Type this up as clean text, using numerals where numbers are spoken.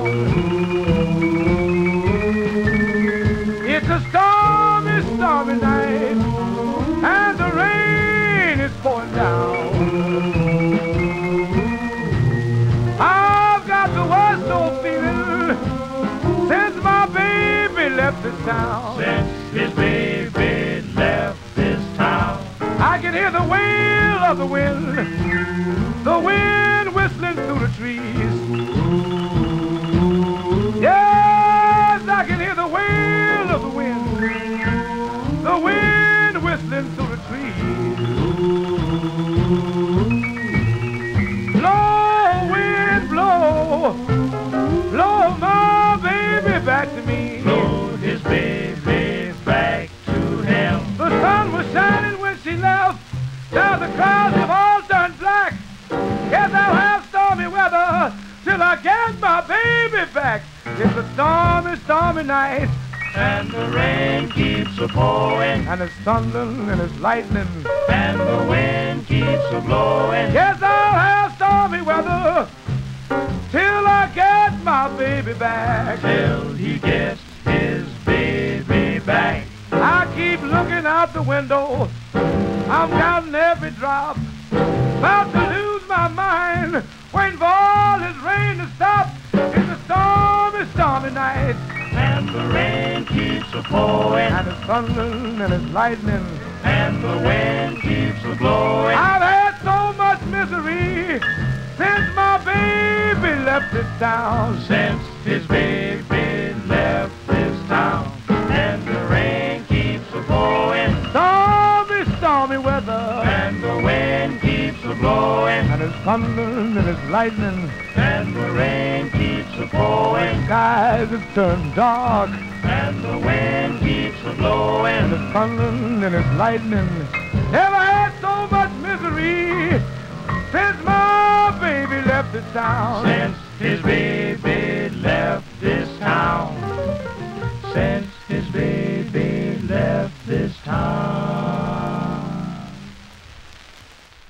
It's a stormy, stormy night, and the rain is pouring down. I've got the worst old feeling since my baby left this town. Since his baby left this town, I can hear the wail of the wind whistling through the trees. Yes, I can hear the wail of the wind whistling through the trees. Blow, wind, blow, blow my baby back to me. blow his baby back to him. The sun was shining when she left. Now the clouds have all turned black. Yes, I'll have stormy weather till I get my baby back. It's a stormy, stormy night, And the rain keeps a-pouring, and it's thundering and it's lightning. and the wind keeps a-blowing. Yes, I'll have stormy weather till I get my baby back. Till he gets his baby back. I keep looking out the window. I'm counting every drop. About to lose my mind, waiting for all this rain to stop. It's a stormy, stormy night, And the rain keeps a-pouring, and it's thundering and it's lightning. and the wind keeps a-blowing. I've had so much misery since my baby left this town. Since his baby left this town, and the rain keeps a-pouring, Stormy, stormy weather, and the wind keeps a-blowing, and it's thundering and it's lightning. and the rain keeps a-pouring, Skies have turned dark, and the wind keeps a-blowing. and it's thundering and it's lightning. Never had so much misery since my baby left this town. Since his baby left this